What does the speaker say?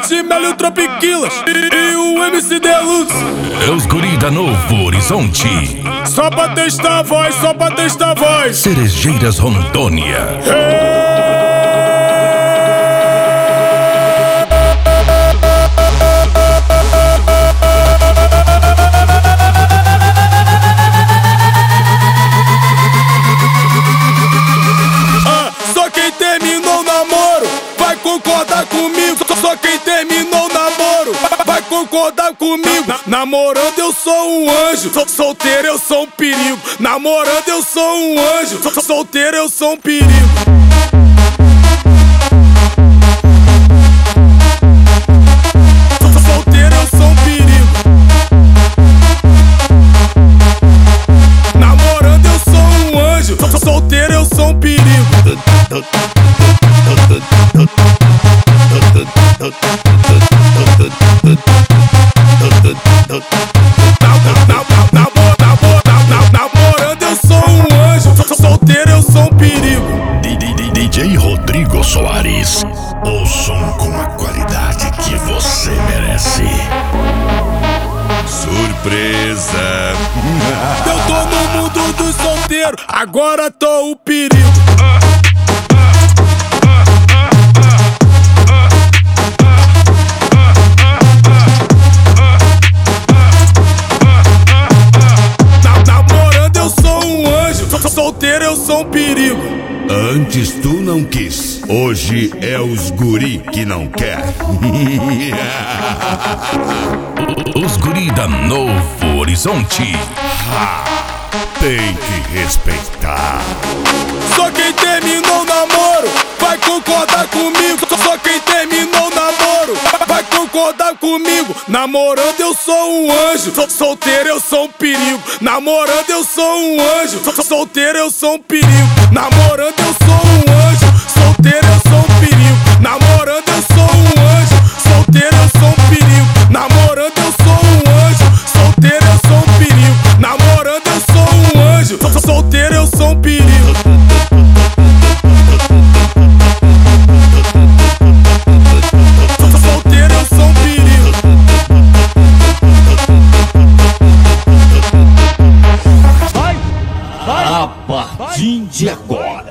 Marshmello e o Tropiquilas e o MC Deluxe. É os guri da Novo Horizonte. Só pra testar a voz, só pra testar a voz. Cerejeiras Rondônia. Só quem terminou o namoro vai concordar comigo. Só quem terminou o namoro vai concordar comigo. Namorando eu sou um anjo, solteiro eu sou um perigo. Namorando eu sou um anjo, solteiro eu sou um perigo. Solteiro eu sou um perigo. Namorando eu sou um anjo, solteiro eu sou um perigo. Namorando eu sou um anjo, solteiro eu sou um perigo. DJ Rodrigo Soares. O som com a qualidade que você merece. Surpresa. Eu tô no mundo dos solteiros, agora tô o perigo. Namorando eu sou um anjo, solteiro eu sou um perigo. Antes tu não quis, hoje é os guri que não quer. Os guri da Novo Horizonte. Tem que respeitar. Só quem terminou o namoro vai concordar comigo. Só quem terminou o namoro vai concordar comigo. Namorando eu sou um anjo, solteiro eu sou um perigo. Namorando eu sou um anjo, solteiro eu sou um perigo. Namorando eu sou um anjo, solteiro